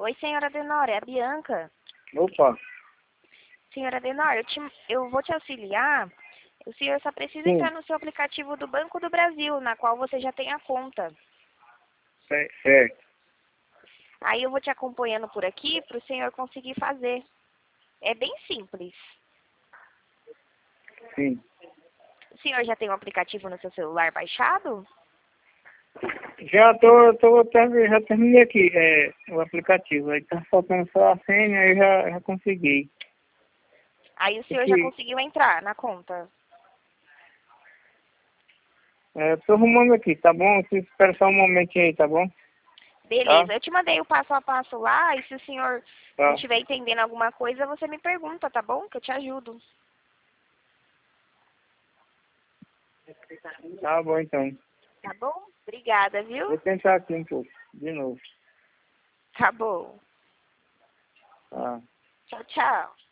Oi, senhora Denora, é a Bianca. Opa, Senhora Denora, eu vou te auxiliar. O senhor só precisa sim, entrar no seu aplicativo do Banco do Brasil, na qual você já tem a conta. certo, Aí eu vou te acompanhando por aqui para o senhor conseguir fazer. É bem simples. sim. O senhor já tem o aplicativo no seu celular baixado? Já já terminei aqui, o aplicativo. Aí tá faltando só a senha, aí já consegui. Aí o senhor já Aqui, conseguiu entrar na conta. tô arrumando aqui, tá bom? Você espera só um momentinho aí, tá bom? Tá? Beleza, eu te mandei o passo a passo lá e se o senhor não Tá. estiver entendendo alguma coisa, você me pergunta, tá bom? Que eu te ajudo. Tá bom então. Tá bom? Obrigada, viu? Vou tentar aqui um pouco, de novo. Tá bom. Tá. Tchau, tchau.